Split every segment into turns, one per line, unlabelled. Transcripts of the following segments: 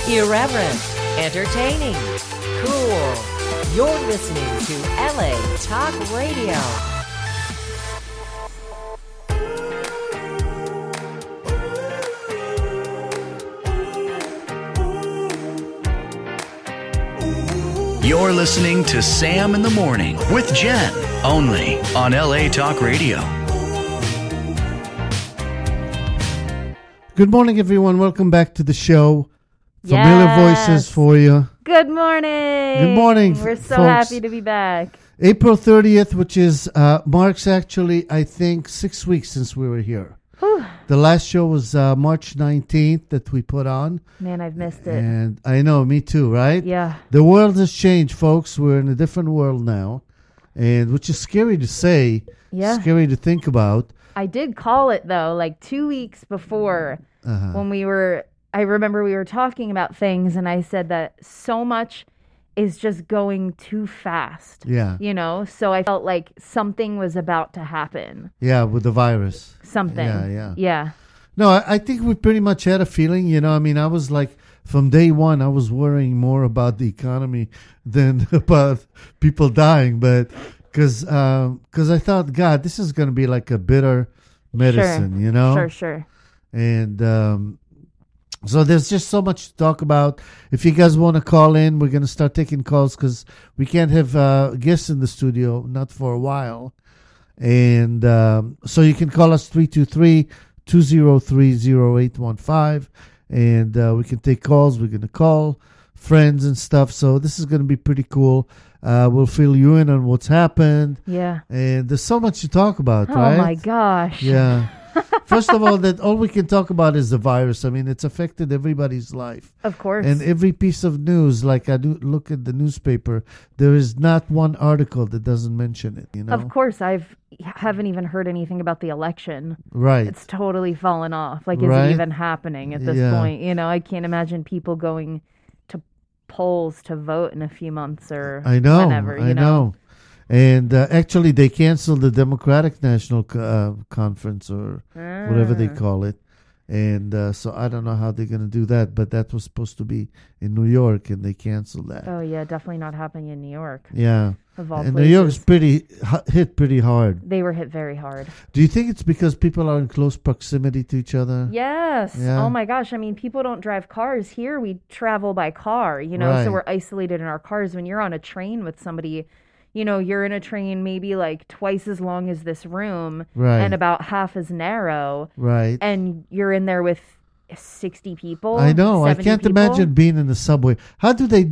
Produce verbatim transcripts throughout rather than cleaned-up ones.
Irreverent, entertaining, cool. You're listening to L A Talk Radio.
You're listening to Sam in the Morning with Jen, only on L A Talk Radio.
Good morning, everyone. Welcome back to the show. Familiar
Yes.
voices for you.
Good morning.
Good morning,
We're so
folks.
happy to be back.
April thirtieth, which is uh, marks actually, I think, six weeks since we were here.
Whew.
The last show was uh, March nineteenth that we put on.
Man, I've missed it.
And I know, me too, right?
Yeah.
The world has changed, folks. We're in a different world now, and which is scary to say,
Yeah.
scary to think about.
I did call it, though, like two weeks before
Uh-huh.
when we were, I remember we were talking about things, and I said that so much is just going too fast.
Yeah,
You know? So I felt like something was about to happen.
yeah, with the virus.
Something.
Yeah, yeah.
Yeah.
No, I, I think we pretty much had a feeling, you know, I mean, I was like, from day one, I was worrying more about the economy than about people dying, but because um, cause I thought, God, this is going to be like a bitter medicine,
Sure.
you know?
Sure, sure.
And um, so there's just so much to talk about. If you guys want to call in, we're going to start taking calls because we can't have uh, guests in the studio, not for a while. And um, so you can call us three two three, two zero three, zero eight one five, and uh, we can take calls. We're going to call friends and stuff. So this is going to be pretty cool. Uh, we'll fill you in on what's happened.
Yeah.
And there's so much to talk about,
Oh,
right?
my gosh.
Yeah. First of all, that all we can talk about is the virus. I mean, it's affected everybody's life.
Of course.
And every piece of news, like I do look at the newspaper, there is not one article that doesn't mention it, you know?
Of course, I've haven't even heard anything about the election.
Right.
It's totally fallen off. Like, is
Right?
it even happening at this
Yeah.
point? You know, I can't imagine people going to polls to vote in a few months or
I know.
whenever. You
I know. And uh, actually, they canceled the Democratic National Co- uh, Conference or whatever they
Ah.
call it. And uh, so I don't know how they're going to do that, but that was supposed to be in New York, and they canceled that.
Oh yeah, definitely not happening in New York.
Yeah.
Of all
And
places.
New York's pretty hu- hit pretty hard.
They were hit very hard.
Do you think it's because people are in close proximity to each other?
Yes.
Yeah.
Oh my gosh. I mean, people don't drive cars here. We travel by car. You know,
Right.
so we're isolated in our cars. When you're on a train with somebody, you know, you're in a train maybe like twice as long as this room
Right.
and about half as narrow.
Right.
And you're in there with sixty people.
I know. I
seventy
can't
people.
imagine being in the subway. How do they?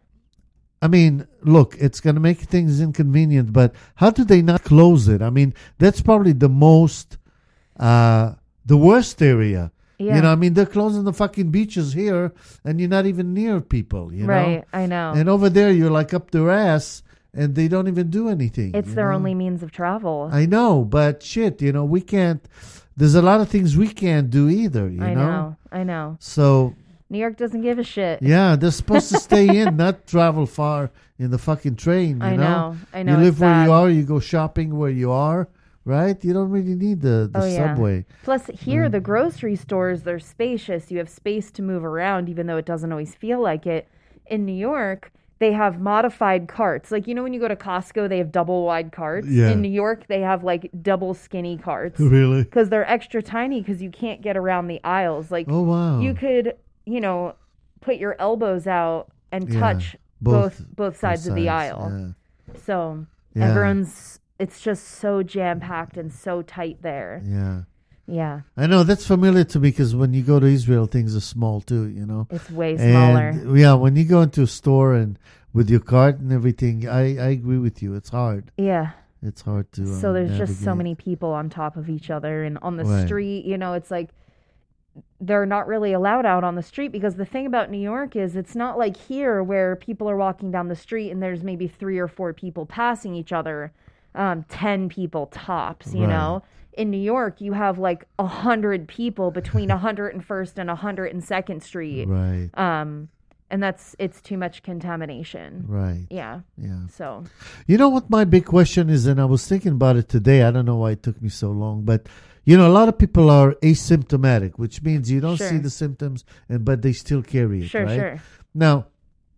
I mean, look, it's going to make things inconvenient, but how do they not close it? I mean, that's probably the most, uh, the worst area.
Yeah.
You know, I mean, they're closing the fucking beaches here, and you're not even near people. You know,
Right. I know.
and over there you're like up their ass, and they don't even do anything.
It's
you
their
know?
only means of travel.
I know, but shit, you know, we can't. There's a lot of things we can't do either. You
I
know?
know. I know.
So
New York doesn't give a shit.
yeah, they're supposed to stay in, not travel far in the fucking train. You
I
know?
know. I know.
You live
it's
where you
bad.
are. You go shopping where you are. Right? You don't really need the, the
Oh, yeah.
subway.
Plus, here,
Mm.
the grocery stores, they're spacious. You have space to move around, even though it doesn't always feel like it. In New York, they have modified carts. Like, you know, when you go to Costco, they have double wide carts.
Yeah.
In New York, they have, like, double skinny carts.
Really?
Because they're extra tiny because you can't get around the aisles. Like,
Oh wow.
you could, you know, put your elbows out and
Yeah.
touch
Both-
both both sides, of the
sides,
aisle. So,
Yeah.
everyone's, it's just so jam-packed and so tight there.
Yeah.
Yeah.
I know that's familiar to me because when you go to Israel, things are small too. You know.
It's way smaller.
And yeah, when you go into a store and with your cart and everything, I, I agree with you. It's hard.
Yeah.
It's hard to.
So
uh,
there's just so
navigate.
many people on top of each other and on the
Right.
street, you know, it's like they're not really allowed out on the street because the thing about New York is it's not like here where people are walking down the street and there's maybe three or four people passing each other, um, ten people tops, you
Right.
know. In New York, you have like a hundred people between one hundred first and one hundred second Street.
Right.
Um, and that's, it's too much contamination.
Right.
Yeah.
Yeah.
So,
You know what my big question is, and I was thinking about it today. I don't know why it took me so long, but you know, a lot of people are asymptomatic, which means you don't
Sure.
see the symptoms, and but they still carry it,
Sure,
right?
sure.
Now,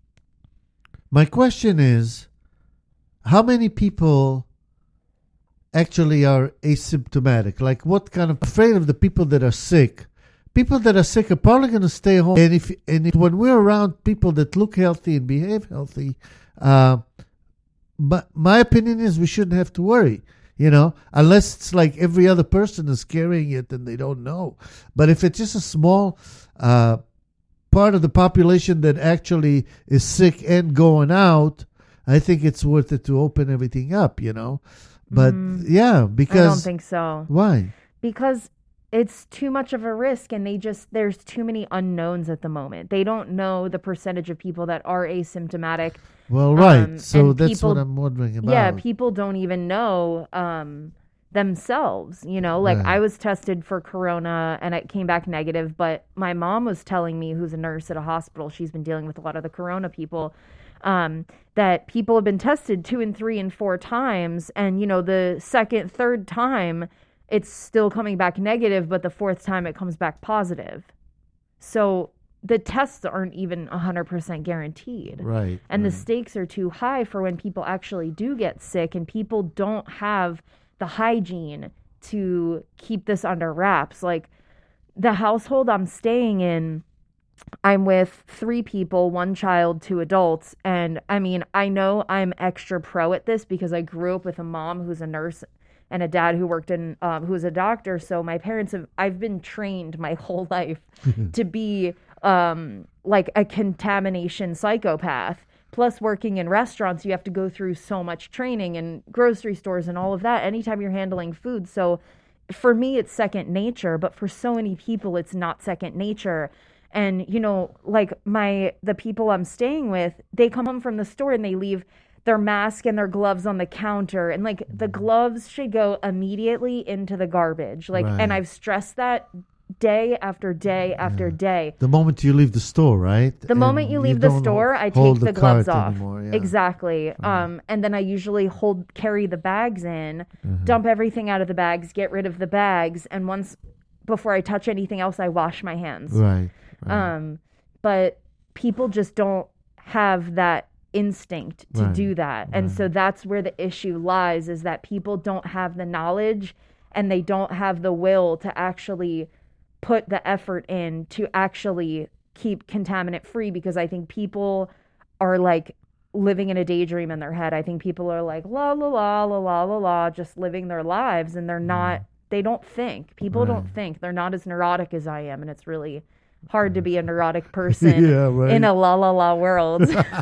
my question is, how many people actually are asymptomatic? Like, what kind of afraid of the people that are sick? People that are sick are probably going to stay home. And if and if, when we're around people that look healthy and behave healthy, uh, but my opinion is we shouldn't have to worry. You know, unless it's like every other person is carrying it and they don't know. But if it's just a small uh, part of the population that actually is sick and going out, I think it's worth it to open everything up, you know. But
Mm.
yeah, because
I don't think so.
why?
Because it's too much of a risk, and they just there's too many unknowns at the moment. They don't know the percentage of people that are asymptomatic.
Well, right.
Um,
so
and
that's
people-
what I'm wondering about.
Yeah, people don't even know um, themselves. You know, like
Right.
I was tested for corona and it came back negative, but my mom was telling me, who's a nurse at a hospital, she's been dealing with a lot of the corona people, um, that people have been tested two and three and four times, and you know, the second, third time, it's still coming back negative, but the fourth time it comes back positive. So the tests aren't even one hundred percent guaranteed.
Right.
And the
right.
stakes are too high for when people actually do get sick, and people don't have the hygiene to keep this under wraps. Like the household I'm staying in, I'm with three people, one child, two adults. And I mean, I know I'm extra pro at this because I grew up with a mom who's a nurse and a dad who worked in, um, who was a doctor. So my parents have, I've been trained my whole life to be um, like a contamination psychopath. Plus working in restaurants, you have to go through so much training, and grocery stores and all of that anytime you're handling food. So for me, it's second nature, but for so many people, it's not second nature. And, you know, like my, the people I'm staying with, they come home from the store and they leave their mask and their gloves on the counter. And like the gloves should go immediately into the garbage. Like,
Right.
and I've stressed that day after day after day.
The moment you leave the store, right?
The moment
And
you leave the
don't
store, I
hold
take the gloves
cart
off.
anymore, yeah.
Exactly. Um, and then I usually hold carry the bags in,
Mm-hmm.
dump everything out of the bags, get rid of the bags, and once before I touch anything else, I wash my hands.
Right. right.
Um, but people just don't have that instinct to
Right,
do that. And so that's where the issue lies, is that people don't have the knowledge and they don't have the will to actually put the effort in to actually keep contaminant free, because I think people are like living in a daydream in their head. I think people are like la la la la la la la just living their lives, and they're not they don't think. People don't
Right.
think. They're not as neurotic as I am, and it's really hard to be a neurotic person
Yeah, right.
in a la la la world.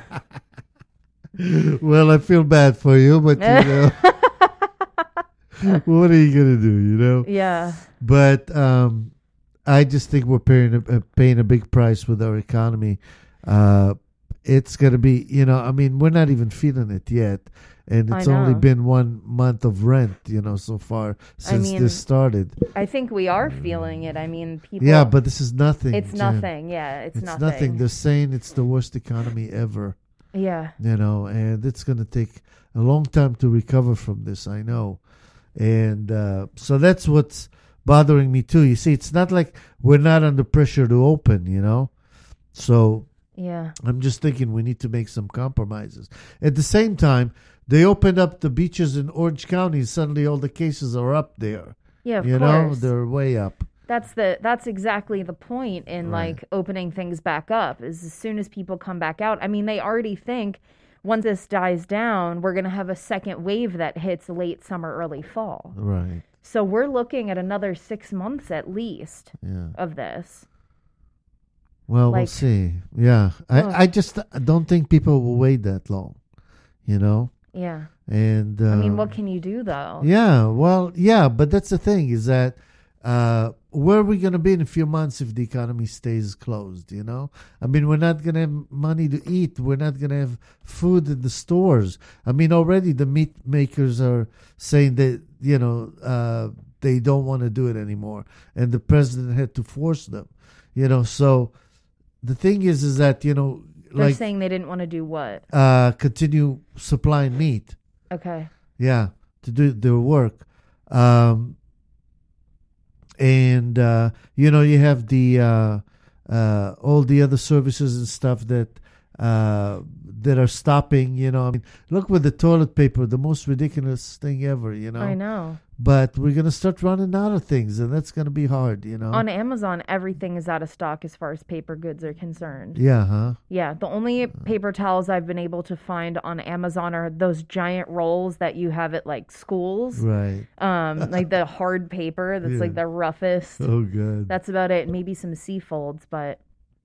Well, I feel bad for you, but you know, what are you gonna do? You know.
Yeah.
But um, I just think we're paying a, uh, paying a big price with our economy. Uh, it's gonna be, you know, I mean, we're not even feeling it yet, and
I
it's only
know.
been one month of rent, you know, so far since
mean,
this started.
I think we are feeling it. I mean, people
Yeah, but this is nothing.
it's
Jen.
nothing. Yeah, it's,
It's
nothing.
nothing. They're saying it's the worst economy ever.
Yeah.
You know, and it's going to take a long time to recover from this, I know. And uh, so that's what's bothering me too. You see, it's not like we're not under pressure to open, you know. So
Yeah.
I'm just thinking we need to make some compromises. At the same time, they opened up the beaches in Orange County. Suddenly all the cases are up there.
Yeah, of
you know,
course.
they're way up.
That's the that's exactly the point in
Right.
like opening things back up, is as soon as people come back out. I mean, they already think once this dies down, we're going to have a second wave that hits late summer, early fall.
Right.
So we're looking at another six months at least
Yeah.
of this.
Well, we'll
Like-
see. Yeah.
Ugh.
I, I just don't think people will wait that long, you know?
Yeah.
And uh,
I mean, what can you do though?
yeah, well, yeah, but that's the thing is that uh, where are we going to be in a few months if the economy stays closed, you know? I mean, we're not going to have money to eat. We're not going to have food in the stores. I mean, already the meat makers are saying that, you know, uh, they don't want to do it anymore. And the president had to force them, you know? So the thing is, is that, you know,
They're
like
saying they didn't want to do what?
uh, continue supplying meat.
Okay.
Yeah, to do their work. Um, and uh, you know you have the uh, uh, all the other services and stuff that uh, that are stopping. You know, I mean, look with the toilet paper, the most ridiculous thing ever. You know,
I know.
But we're gonna start running out of things, and that's gonna be hard. You know,
On Amazon, everything is out of stock as far as paper goods are concerned.
yeah, huh?
Yeah, the only paper towels I've been able to find on Amazon are those giant rolls that you have at like schools.
Right.
Um, like the hard paper that's
Yeah.
like the roughest.
Oh, good.
That's about it. Maybe some sea folds, but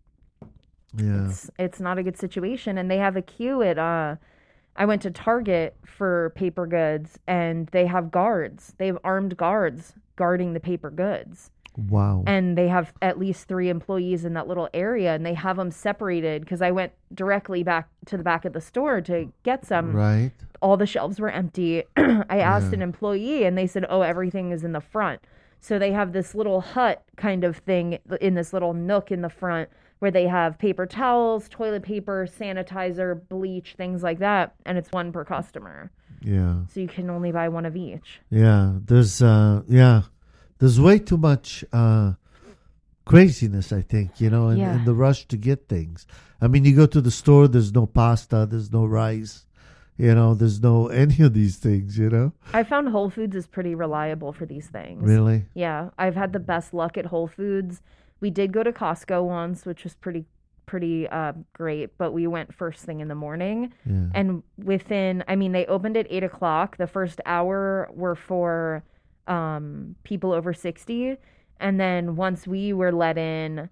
Yeah.
it's it's not a good situation. And they have a queue at uh I went to Target for paper goods, and they have guards. They have armed guards guarding the paper goods.
Wow.
And they have at least three employees in that little area, and they have them separated because I went directly back to the back of the store to get some.
Right.
All the shelves were empty. I asked
Yeah.
an employee, and they said, oh, everything is in the front. So they have this little hut kind of thing in this little nook in the front where they have paper towels, toilet paper, sanitizer, bleach, things like that. And it's one per customer.
Yeah.
So you can only buy one of each.
Yeah. There's uh yeah. There's way too much uh craziness, I think, you know, in,
Yeah.
in the rush to get things. I mean, you go to the store, there's no pasta, there's no rice, you know, there's no any of these things, you know.
I found Whole Foods is pretty reliable for these things.
Really?
Yeah, I've had the best luck at Whole Foods. We did go to Costco once, which was pretty pretty uh, great, but we went first thing in the morning.
Yeah.
And within, I mean, they opened at eight o'clock. The first hour were for um, people over sixty. And then once we were let in,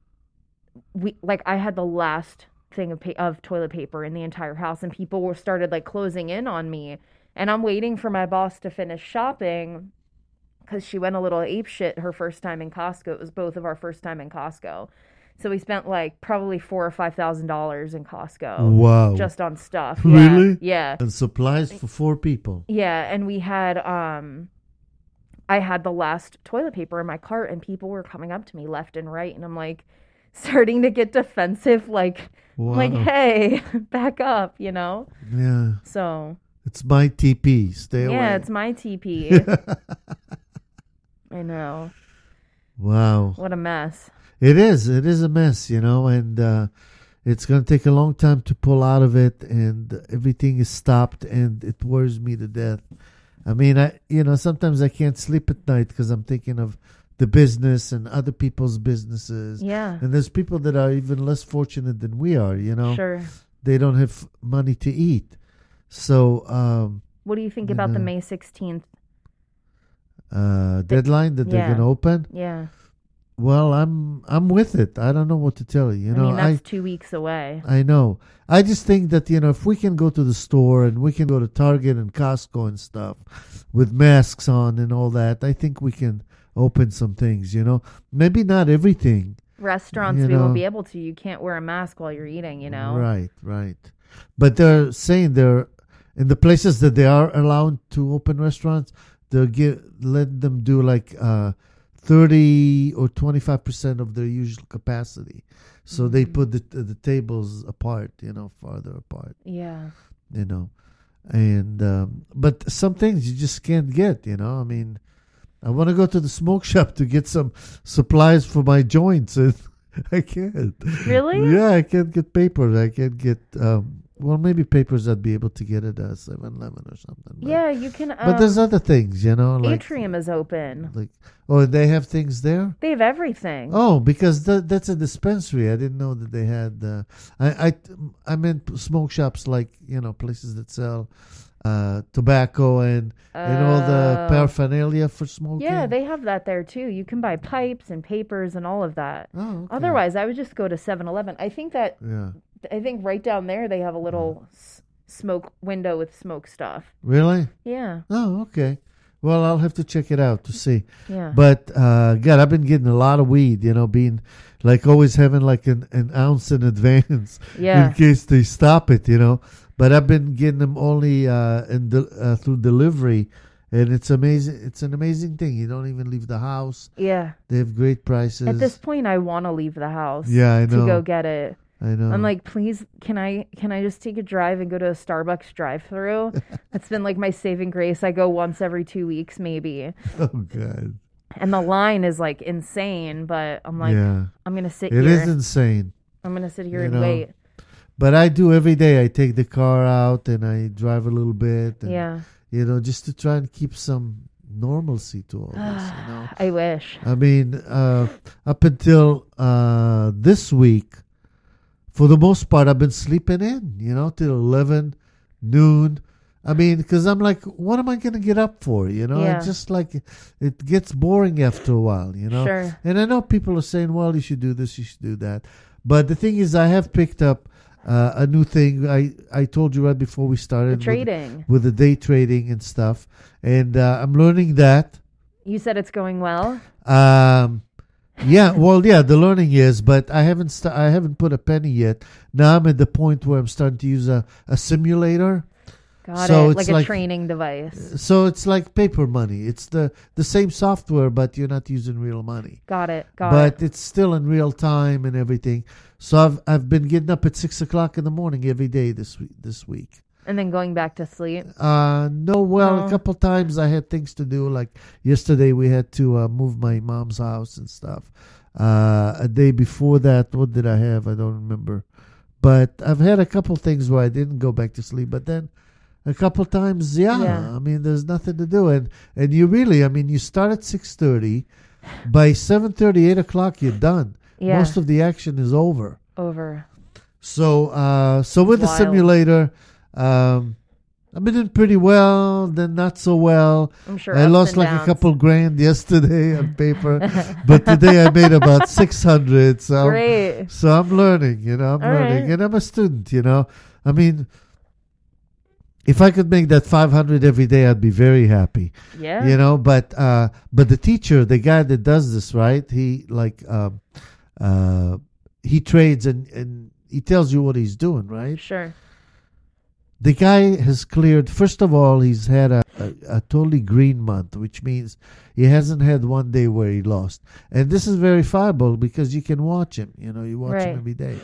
we like I had the last thing of, pa- of toilet paper in the entire house, and people were started like closing in on me. And I'm waiting for my boss to finish shopping, because she went a little apeshit her first time in Costco. It was both of our first time in Costco. So we spent like probably four or five thousand dollars in Costco.
Wow.
Just on stuff.
Really?
Yeah.
And supplies for four people.
Yeah. And we had um I had the last toilet paper in my cart, and people were coming up to me left and right, and I'm like starting to get defensive, like
Wow.
like, hey, back up, you know?
Yeah.
So
It's my T P. Stay away.
yeah, it's my T P. I know.
Wow.
What a mess.
It is. It is a mess, you know, and uh, it's going to take a long time to pull out of it, and everything is stopped, and it worries me to death. I mean, I you know, sometimes I can't sleep at night because I'm thinking of the business and other people's businesses.
Yeah.
And there's people that are even less fortunate than we are, you know.
Sure.
They don't have money to eat. So, um,
What do you think
You
about the
know.
May sixteenth?
uh, deadline that they're
Yeah.
going to open.
Yeah.
Well, I'm I'm with it. I don't know what to tell you. You
I
know,
mean, that's
I
two weeks away.
I know. I just think that, you know, if we can go to the store and we can go to Target and Costco and stuff with masks on and all that, I think we can open some things, you know. Maybe not everything.
Restaurants,
You
we
know.
won't be able to. You can't wear a mask while you're eating, you know?
Right, right. But they're saying they're in the places that they are allowed to open restaurants, they'll get let them do like uh thirty or twenty-five percent of their usual capacity. So they put the the tables apart, you know, farther apart,
Yeah.
you know. And um, but some things you just can't get, you know. I mean, I want to go to the smoke shop to get some supplies for my joints, and I can't.
Really?
Yeah, I can't get papers. I can't get um, well, maybe papers I'd be able to get at a seven eleven or something. But,
Yeah, you can. Um,
but there's other things, you know, like
Atrium is open.
like oh, they have things there.
They have everything.
Oh, because th- that's a dispensary. I didn't know that they had. Uh, I, I I meant smoke shops, like, you know, places that sell uh, tobacco and and all the
Oh.
paraphernalia for smoking.
Yeah, they have that there too. You can buy pipes and papers and all of that.
Oh, okay.
Otherwise, I would just go to seven eleven. I think that
Yeah.
I think right down there they have a little s- smoke window with smoke stuff.
Really?
Yeah.
Oh, okay. Well, I'll have to check it out to see.
Yeah.
But uh, God, I've been getting a lot of weed. You know, being like always having like an, an ounce in advance
Yeah.
in case they stop it. You know, but I've been getting them only uh, in de- uh, through delivery, and it's amazing. It's an amazing thing. You don't even leave the house.
Yeah.
They have great prices.
At this point, I want to leave the house.
Yeah, I
To
know.
go get it.
I know.
I'm like, please, can I can I just take a drive and go to a Starbucks drive-through? That's been like my saving grace. I go once every two weeks, maybe.
oh God.
And the line is like insane, but I'm like,
yeah,
I'm gonna sit
it
here.
is insane.
I'm gonna sit here
You
and
know,
wait.
But I do every day. I take the car out and I drive a little bit. And,
Yeah.
You know, just to try and keep some normalcy to all this. You know.
I wish.
I mean, uh, up until uh, this week, for the most part, I've been sleeping in, you know, till eleven, noon. I mean, because I'm like, what am I going to get up for? You know,
Yeah.
it's just like, it gets boring after a while, you know.
Sure.
And I know people are saying, well, you should do this, you should do that. But the thing is, I have picked up uh, a new thing. I, I told you right before we started.
The
with-
trading.
With, the day trading and stuff. And uh, I'm learning that.
You said it's going well.
Um, yeah, well, yeah, the learning is, but I haven't st- I haven't put a penny yet. Now I'm at the point where I'm starting to use a, a simulator.
Got
So
it.
it's
Like a
like-
training device.
So it's like paper money. It's the, the same software, but you're not using real money.
Got it. Got
but
it.
it's still in real time and everything. So I've I've been getting up at six o'clock in the morning every day this week. This week.
And then going back to sleep.
Uh, no, well,
No.
a couple times I had things to do. Like yesterday, we had to uh, move my mom's house and stuff. Uh, a day before that, what did I have? I don't remember. But I've had a couple things where I didn't go back to sleep. But then a couple times, yeah,
Yeah.
I mean, there's nothing to do. And, and you really, I mean, you start at six thirty. By seven thirty, eight o'clock, you're done.
Yeah.
Most of the action is over.
Over.
So, uh, so with the
Wild.
simulator, um, I've been doing pretty well, then not so well.
I'm sure.
I
ups
lost
and
like a
downs.
couple grand yesterday on paper, but today I made about six hundred. So, I'm,
Great.
so I'm learning, you know, I'm
All
learning,
right.
and I'm a student, you know. I mean, if I could make that five hundred every day, I'd be very happy.
Yeah.
You know, but uh, but the teacher, the guy that does this, right? He like um, uh, he trades and and he tells you what he's doing, right?
Sure.
The guy has cleared. First of all, he's had a, a, a totally green month, which means he hasn't had one day where he lost. And this is verifiable because you can watch him. You know, you watch
Right.
him every day.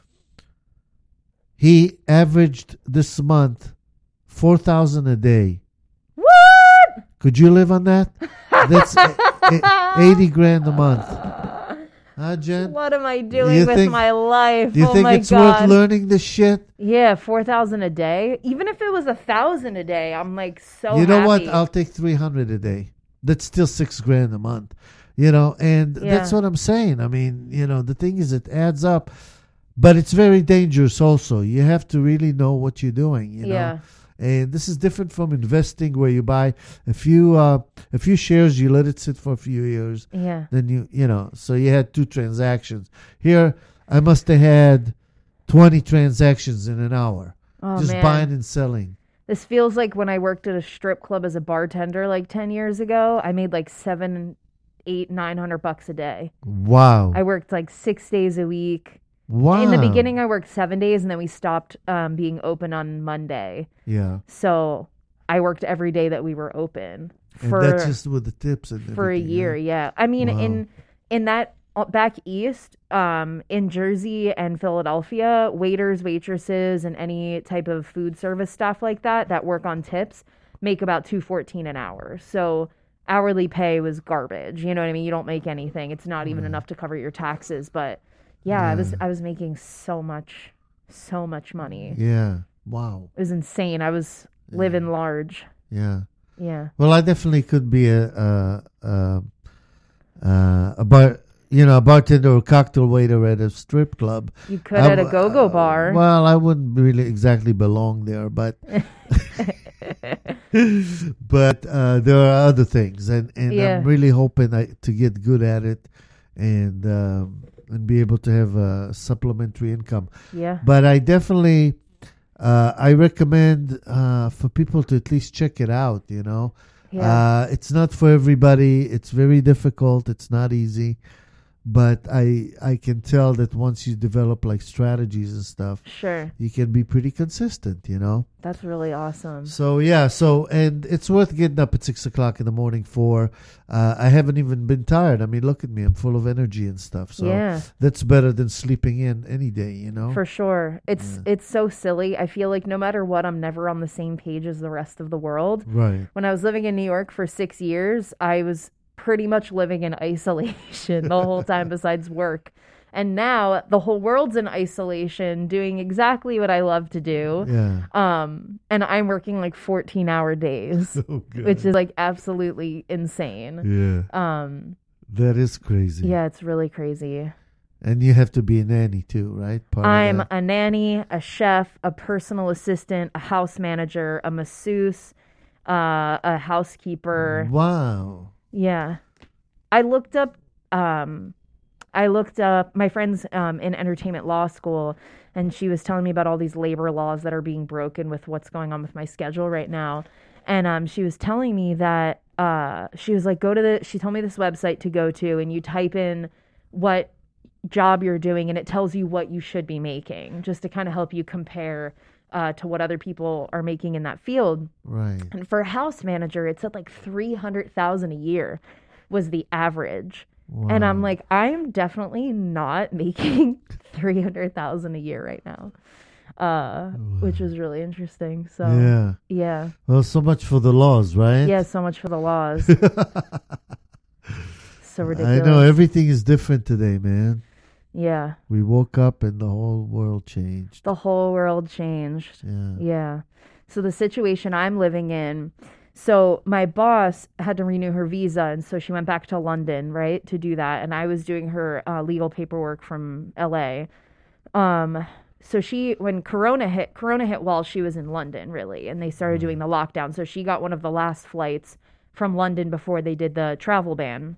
He averaged this month four thousand a day.
What?
Could you live on that? That's a, a, eighty grand a month. Huh, Jen?
What am I doing
You
with
think-
my life?
Do you
oh
think
my
it's
God.
worth learning this shit?
Yeah, four thousand a day. Even if it was a thousand a day, I'm like so.
you know what?
happy.
I'll take three hundred a day. That's still six grand a month. You know, and that's
Yeah.
what I'm saying. I mean, you know, the thing is, it adds up, but it's very dangerous. Also, you have to really know what you're doing. You know,
Yeah.
and this is different from investing, where you buy a few uh, a few shares, you let it sit for a few years,
Yeah.
then you you know. So you had two transactions. Here, I must have had twenty transactions in an hour,
Oh
just
man.
buying and selling.
This feels like when I worked at a strip club as a bartender like ten years ago. I made like seven, eight, nine hundred bucks a day.
Wow!
I worked like six days a week.
wow!
In the beginning, I worked seven days, and then we stopped um, being open on Monday.
yeah.
So I worked every day that we were open
And
for
that's just with the tips and
for a
everything,
year.
yeah.
Yeah, I mean,
Wow.
in in that uh, back east, um, in Jersey and Philadelphia, waiters, waitresses, and any type of food service staff like that that work on tips make about two fourteen an hour. So hourly pay was garbage. You know what I mean? You don't make anything. It's not even enough to cover your taxes. But yeah, I was
Yeah.
I was making so much, so much money.
Yeah. Wow.
It was insane. I was living large.
Yeah.
Yeah.
Well, I definitely could be a a a, uh, a bar, you know, a bartender or cocktail waiter at a strip club.
You could
I
at a
w-
go-go
uh,
bar.
Well, I wouldn't really exactly belong there, but but uh, there are other things, and, and
Yeah.
I'm really hoping I, to get good at it, and um, and be able to have a supplementary income.
Yeah.
But I definitely, uh, I recommend uh, for people to at least check it out. You know,
Yeah.
uh, it's not for everybody. It's very difficult. It's not easy. But I I can tell that once you develop like strategies and stuff,
Sure.
you can be pretty consistent, you know?
That's really awesome.
So, yeah, so, and it's worth getting up at six o'clock in the morning for. Uh, I haven't even been tired. I mean, look at me. I'm full of energy and stuff. So
Yeah.
that's better than sleeping in any day, you know?
For sure. It's it's so silly. I feel like no matter what, I'm never on the same page as the rest of the world.
Right.
When I was living in New York for six years, I was pretty much living in isolation the whole time besides work. And now the whole world's in isolation, doing exactly what I love to do.
Yeah.
Um, and I'm working like fourteen hour days,
Oh, God.
which is like absolutely insane.
Yeah.
Um,
That is crazy.
yeah, it's really crazy.
And you have to be a nanny too, right? Part of
I'm
that.
a nanny, a chef, a personal assistant, a house manager, a masseuse, uh, a housekeeper.
Wow.
Yeah. I looked up, um, I looked up my friend's um, in entertainment law school, and she was telling me about all these labor laws that are being broken with what's going on with my schedule right now. And um, she was telling me that uh, she was like, go to the, she told me this website to go to, and you type in what job you're doing, and it tells you what you should be making, just to kind of help you compare uh, to what other people are making in that field.
Right.
And for a house manager, it said like three hundred thousand a year was the average.
Wow.
And I'm like, I am definitely not making three hundred thousand a year right now, uh, which was really interesting. So
Yeah.
yeah,
Well, so much for the laws, right?
yeah. So much for the laws. So
I
ridiculous.
know everything is different today, man.
Yeah,
We woke up and the whole world changed.
the whole world changed.
Yeah.
Yeah. So the situation I'm living in, so my boss had to renew her visa, and so she went back to London, right, to do that. And I was doing her uh, legal paperwork from L A. Um, so she, when Corona hit, Corona hit while she was in London, really, and they started doing the lockdown. So she got one of the last flights from London before they did the travel ban.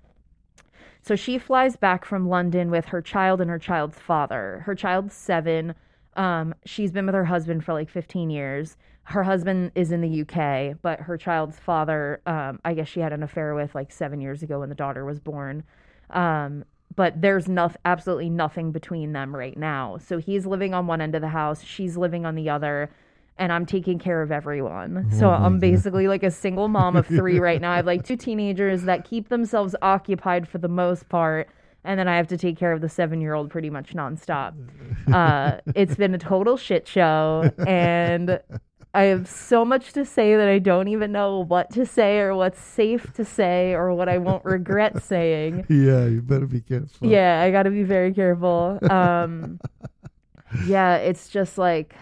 So she flies back from London with her child and her child's father. Her child's seven. Um, she's been with her husband for like fifteen years. Her husband is in the U K, but her child's father, um, I guess she had an affair with like seven years ago when the daughter was born. Um, but there's no, absolutely nothing between them right now. So he's living on one end of the house. She's living on the other. And I'm taking care of everyone. So
Oh my
I'm
God.
basically like a single mom of three right now. I have like two teenagers that keep themselves occupied for the most part. And then I have to take care of the seven-year-old pretty much nonstop. Uh, it's been a total shit show. And I have so much to say that I don't even know what to say or what's safe to say or what I won't regret saying.
Yeah, you better be careful.
Yeah, I got to be very careful. Um, yeah, it's just like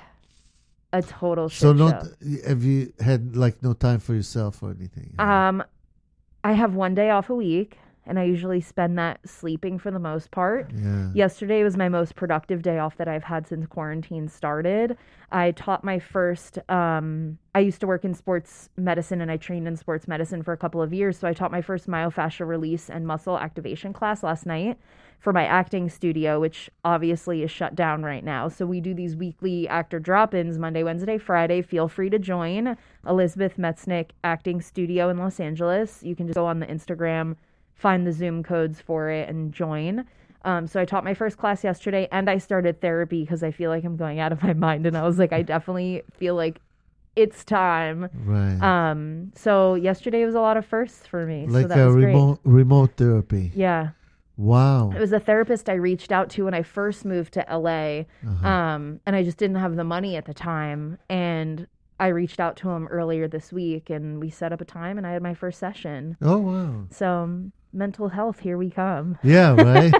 a total shit
So
show.
not have you had like no time for yourself or anything?
Um, I have one day off a week, and I usually spend that sleeping for the most part.
Yeah.
Yesterday was my most productive day off that I've had since quarantine started. I taught my first, um, I used to work in sports medicine, and I trained in sports medicine for a couple of years. So I taught my first myofascial release and muscle activation class last night for my acting studio, which obviously is shut down right now. So we do these weekly actor drop-ins Monday, Wednesday, Friday. Feel free to join Elizabeth Metznick Acting Studio in Los Angeles. You can just go on the Instagram, find the Zoom codes for it, and join. Um, so I taught my first class yesterday, and I started therapy because I feel like I'm going out of my mind. And I was like, I definitely feel like it's time.
Right.
Um, so yesterday was a lot of firsts for me.
like
so that
a
was great.
remote remote therapy.
Yeah.
Wow.
It was a therapist I reached out to when I first moved to L A.
Uh-huh.
Um, and I just didn't have the money at the time. And I reached out to him earlier this week, and we set up a time, and I had my first session.
Oh wow.
So um, mental health, here we come.
Yeah, right.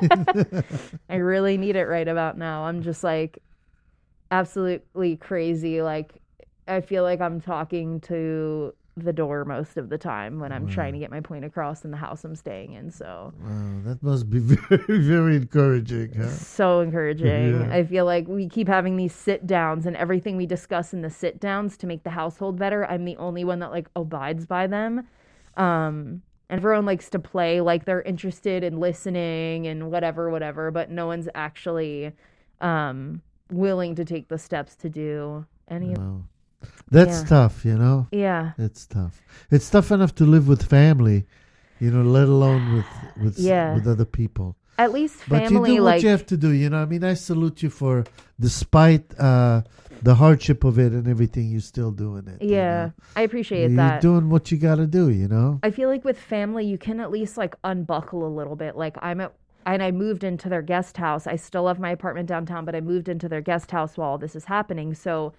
I really need it right about now. I'm just like absolutely crazy. Like I feel like I'm talking to the door most of the time when I'm trying to get my point across in the house I'm staying in. So
Wow, that must be very, very encouraging, huh?
so encouraging.
Yeah.
I feel like we keep having these sit downs, and everything we discuss in the sit downs to make the household better, I'm the only one that like abides by them. Um, and everyone likes to play like they're interested in listening and whatever, whatever, but no one's actually um, willing to take the steps to do any of
Wow. That's
Yeah.
tough, you know?
Yeah.
It's tough. It's tough enough to live with family, you know, let alone with with,
Yeah.
with other people.
At least
But
family,
you do
like,
what you have to do, you know. I mean, I salute you for, despite uh, the hardship of it and everything, you're still doing it. you
yeah,
know?
I appreciate
You're
that.
doing what you got to do, you know.
I feel like with family, you can at least like unbuckle a little bit. Like I'm at, and I moved into their guest house. I still have my apartment downtown, but I moved into their guest house while all this is happening. So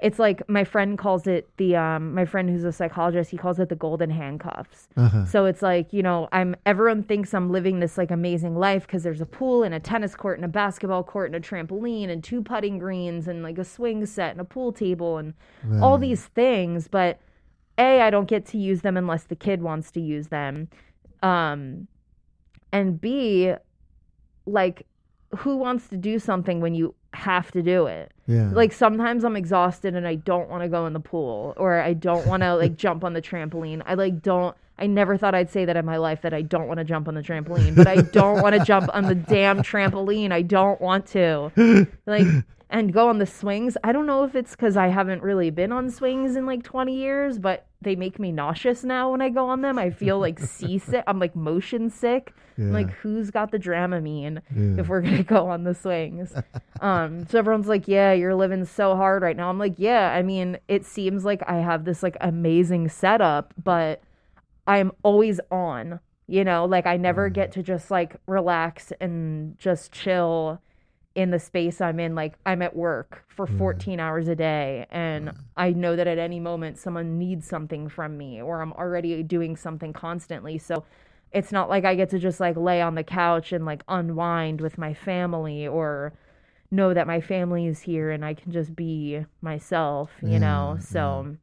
It's like my friend calls it the um my friend who's a psychologist, he calls it the golden handcuffs.
Uh-huh.
So it's like, you know, I'm everyone thinks I'm living this like amazing life because there's a pool and a tennis court and a basketball court and a trampoline and two putting greens and like a swing set and a pool table and
Right.
all these things, but A, I don't get to use them unless the kid wants to use them. Um and B, like, who wants to do something when you have to do it?
Yeah.
Like, sometimes I'm exhausted and I don't want to go in the pool, or I don't want to like jump on the trampoline. I like don't I never thought I'd say that in my life, that I don't want to jump on the trampoline, but I don't want to jump on the damn trampoline. I don't want to. Like, and go on the swings. I don't know if it's because I haven't really been on swings in like twenty years, but they make me nauseous now when I go on them. I feel like seasick. I'm like motion sick. I'm
Yeah.
like, who's got the Dramamine
Yeah.
if we're going to go on the swings? um, so everyone's like, yeah, you're living so hard right now. I'm like, yeah, I mean, it seems like I have this like amazing setup, but I'm always on, you know, like I never get to just like relax and just chill in the space I'm in. Like, I'm at work for fourteen hours a day, and I know that at any moment someone needs something from me, or I'm already doing something constantly. So it's not like I get to just like lay on the couch and like unwind with my family, or know that my family is here and I can just be myself, you
Yeah,
know? So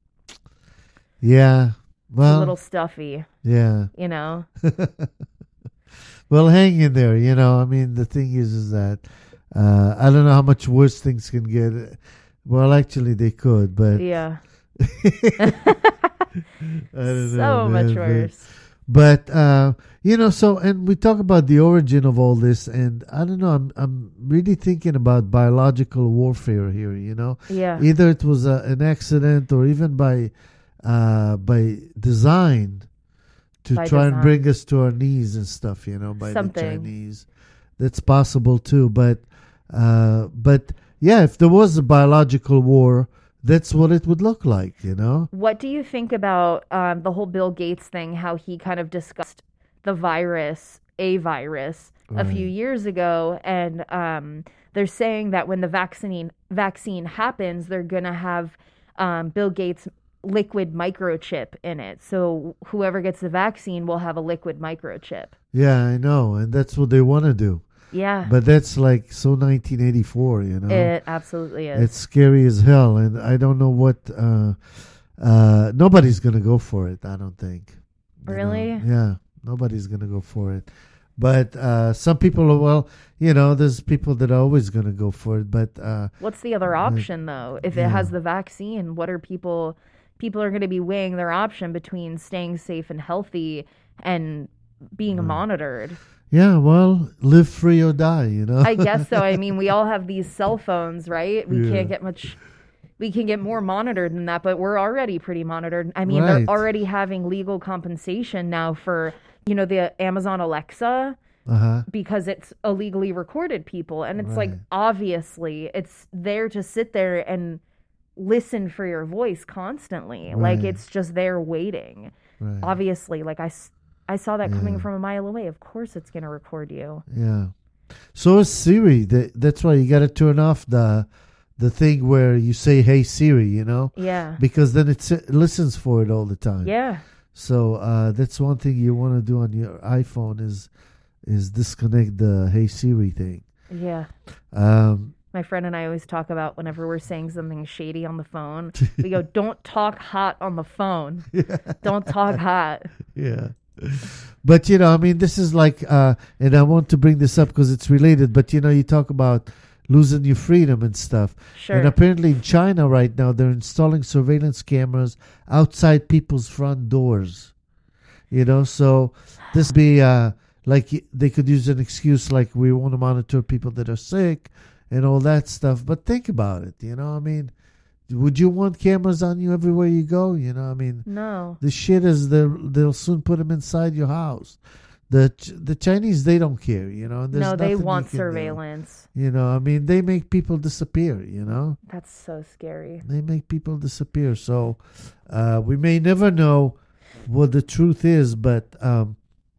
Yeah.
it's
Well,
a little stuffy,
yeah.
you know?
Well, hang in there. You know, I mean, the thing is, is that uh, I don't know how much worse things can get. Well, actually, they could, but
Yeah.
I don't
So
know, man,
much
but-
worse.
But uh, you know, so and we talk about the origin of all this, and I don't know. I'm I'm really thinking about biological warfare here. You know,
Yeah.
either it was a, an accident or even by uh, by design to
By
try and
design.
bring us to our knees and stuff. You know, by
Something.
the Chinese. That's possible too. But uh, but yeah, if there was a biological war, that's what it would look like. You know.
What do you think about um, the whole Bill Gates thing, how he kind of discussed the virus, a virus, a few
Right.
years ago? And um, they're saying that when the vaccine vaccine happens, they're going to have um, Bill Gates' liquid microchip in it. So whoever gets the vaccine will have a liquid microchip.
Yeah, I know, and that's what they want to do.
Yeah,
But that's like so nineteen eighty-four, you know.
it absolutely is.
It's scary as hell, and I don't know what. Uh, uh, nobody's gonna go for it. I don't think. You know?
Really?
Yeah, nobody's gonna go for it. But uh, some people are. Well, you know, there's people that are always gonna go for it. But uh,
What's the other option though? If it has the vaccine, what are people people are going to be weighing their option between staying safe and healthy and being monitored?
yeah, well, live free or die. You know.
I guess so. I mean, we all have these cell phones, right? We
Yeah.
can't get much we can get more monitored than that, but we're already pretty monitored. I mean,
Right.
they're already having legal compensation now for, you know, the Amazon Alexa,
Uh huh.
because it's illegally recorded people. And it's like,
Right.
obviously, it's there to sit there and listen for your voice constantly. Like,
Right.
it's just there waiting.
Right.
Obviously, like, I, s- I saw that coming
Yeah.
from a mile away. Of course it's going to record you.
Yeah. So is Siri. That, that's why you got to turn off the the thing where you say, "Hey Siri," you know,
Yeah.
because then it, it listens for it all the time.
Yeah.
So uh, that's one thing you want to do on your iPhone is is disconnect the Hey Siri thing.
Yeah.
Um,
My friend and I always talk about whenever we're saying something shady on the phone, we go, don't talk hot on the phone. Don't talk hot.
yeah. But, you know, I mean, this is like, uh, and I want to bring this up because it's related, but, you know, you talk about losing your freedom and stuff.
Sure.
And apparently in China right now, they're installing surveillance cameras outside people's front doors. You know, so this be uh, like they could use an excuse like we want to monitor people that are sick and all that stuff. But think about it, you know, I mean, would you want cameras on you everywhere you go? You know, I mean,
No.
the shit is they'll, they'll soon put them inside your house. The Ch- the Chinese, they don't care, you know. There's
No, they
nothing you
want
can do.
surveillance.
You know, I mean, they make people disappear, you know.
That's so scary.
They make people disappear. So uh, we may never know what the truth is, but um,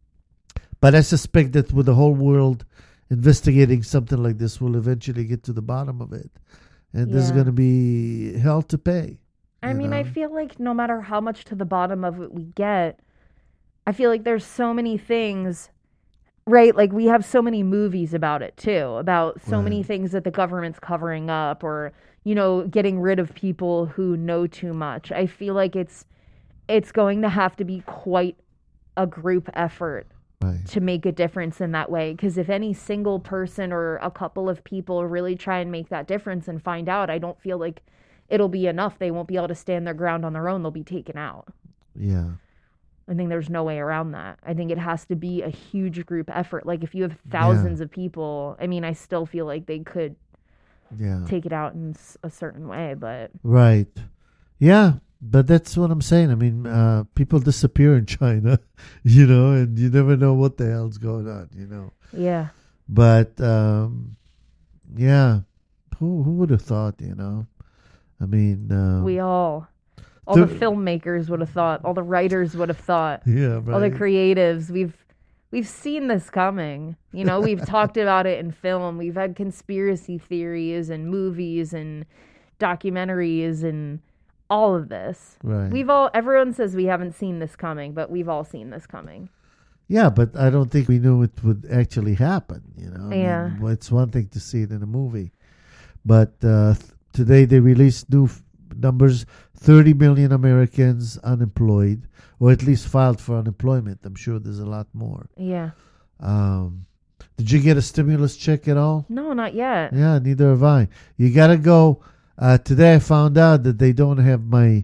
but I suspect that with the whole world investigating something like this, we'll eventually get to the bottom of it. and there's
Yeah.
going to be hell to pay.
I
you
mean, I
know?
feel like no matter how much to the bottom of it we get, I feel like there's so many things, right? Like we have so many movies about it too, about so many
Right.
things that the government's covering up or, you know, getting rid of people who know too much. I feel like it's it's going to have to be quite a group effort
Right.
to make a difference in that way. Because if any single person or a couple of people really try and make that difference and find out, I don't feel like it'll be enough. They won't be able to stand their ground on their own. They'll be taken out.
Yeah.
I think there's no way around that. I think it has to be a huge group effort. Like if you have thousands of people, I mean, I still feel like they could
Yeah.
take it out in s- a certain way, but
Right. Yeah, but that's what I'm saying. I mean, uh, people disappear in China, you know, and you never know what the hell's going on, you know.
yeah.
But um, yeah, who who would have thought, you know? I mean, um,
We all, all the
There-
filmmakers would have thought, all the writers would have thought,
yeah, right.
all the creatives. We've we've seen this coming. You know, we've talked about it in film. We've had conspiracy theories and movies and documentaries and all of this.
Right.
We've all everyone says we haven't seen this coming, but we've all seen this coming.
Yeah, but I don't think we knew it would actually happen, you know. I
Yeah.
mean, well, it's one thing to see it in a movie. But uh, th- today they released new f- numbers, thirty million Americans unemployed, or at least filed for unemployment. I'm sure there's a lot more.
Yeah.
Um, did you get a stimulus check at all?
No, not yet.
Yeah, neither have I. You got to go. Uh, today I found out that they don't have my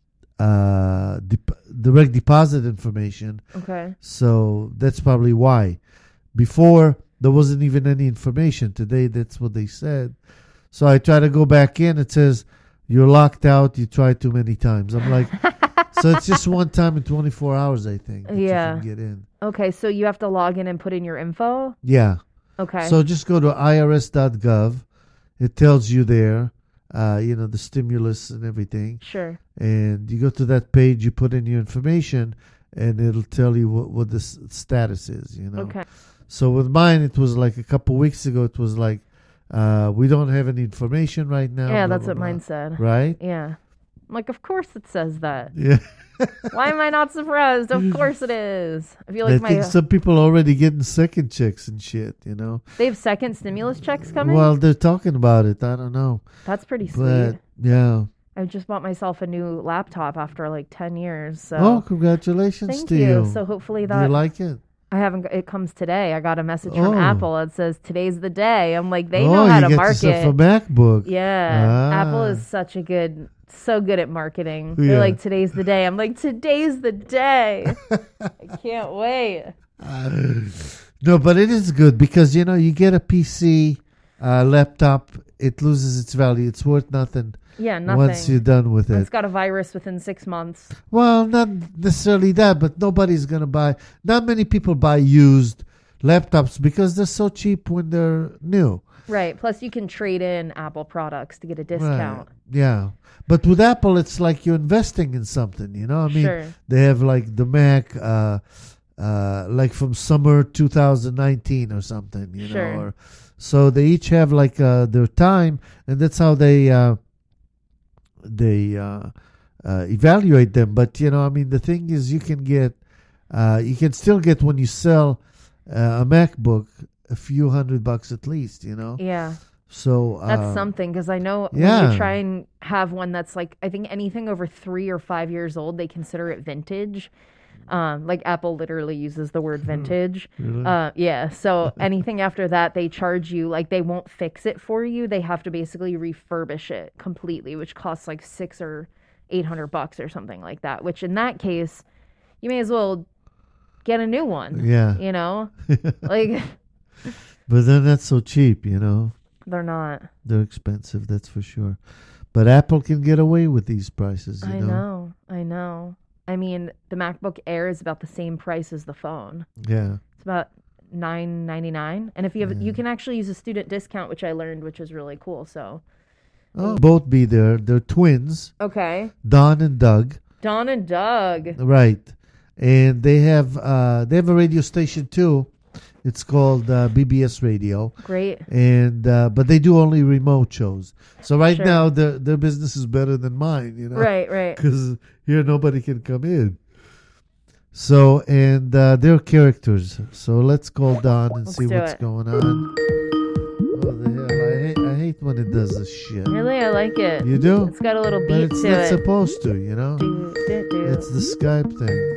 uh, dep- direct deposit information.
Okay.
So that's probably why. Before, there wasn't even any information. Today, that's what they said. So I try to go back in. It says, you're locked out. You tried too many times. I'm like, so it's just one time in twenty-four hours, I think, that
Yeah.
you can get in.
Okay, so you have to log in and put in your info?
Yeah.
Okay.
So just go to I R S dot gov. It tells you there, uh, you know, the stimulus and everything.
Sure.
And you go to that page, you put in your information, and it'll tell you what, what the s- status is, you know.
Okay.
So with mine, it was like a couple weeks ago, it was like, uh, we don't have any information right now.
Yeah,
blah,
that's
blah,
what mine
blah.
said.
Right?
Yeah. I'm like, of course it says that.
Yeah.
Why am I not surprised? Of course it is. I feel
I
like my
think some people are already getting second checks and shit, you know.
they have second stimulus checks coming.
Well, they're talking about it. I don't know.
That's pretty sweet.
But, yeah.
I just bought myself a new laptop after like ten years. So
Oh, congratulations
thank
to
you.
you.
So hopefully
Do
that
you like it?
I haven't. It comes today. I got a message from
Oh.
Apple that says today's the day. I'm like, they
oh,
know how
you
to
get
market.
yourself a MacBook.
Yeah,
Ah.
Apple is such a good, so good at marketing.
Yeah.
They're like, today's the day. I'm like, today's the day. I can't wait.
No, but it is good because, you know, you get a P C, uh, laptop, it loses its value. It's worth nothing
Yeah, nothing.
once you're done with
It's
it.
got a virus within six months.
Well, not necessarily that, but nobody's going to buy. Not many people buy used laptops because they're so cheap when they're new.
Right. Plus, you can trade in Apple products to get a discount.
Right. Yeah. But with Apple, it's like you're investing in something, you know? I mean,
Sure.
they have like the Mac, uh, uh, like from summer two thousand nineteen or something, you
Sure.
know? Or, so they each have like uh, their time, and that's how they uh, they uh, uh, evaluate them. But, you know, I mean, the thing is you can get, uh, you can still get when you sell uh, a MacBook a few hundred bucks at least, you know?
Yeah.
So uh,
That's something because I know when
yeah.
you try and have one that's like, I think anything over three or five years old, they consider it vintage. Um, like Apple literally uses the word vintage.
Really?
Uh, yeah. So anything after that, they charge you, like they won't fix it for you. They have to basically refurbish it completely, which costs like six or eight hundred bucks or something like that. Which in that case, you may as well get a new one.
Yeah.
You know, like
But they're not so cheap, you know.
they're not.
They're expensive, that's for sure. But Apple can get away with these prices, you
I
know.
know. I know. I mean, the MacBook Air is about the same price as the phone.
Yeah.
It's about nine ninety nine, and if you have,
Yeah.
you can actually use a student discount, which I learned, which is really cool. So,
Oh, both be there. They're twins,
okay,
Don and Doug.
Don and Doug.
Right. And they have uh they have a radio station too. It's called uh, B B S Radio.
Great.
And uh, but they do only remote shows. So right
Sure.
now their their business is better than mine, you know.
Right, right.
Because here nobody can come in. So and uh, they're characters. So let's call Don and
Let's
see
do
what's
it.
going on. Oh the hell! I hate I hate when it does this shit.
Really, I like it.
You do?
It's got a little
But
beat
it's
to
not
it.
supposed to, you know.
Do, do, do.
It's the Skype thing.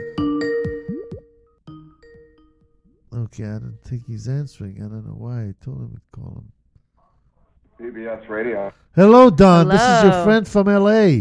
Okay, I don't think he's answering. I don't know why. I told him to call him.
B B S Radio.
Hello, Don. This is your
Hello.
friend from L A.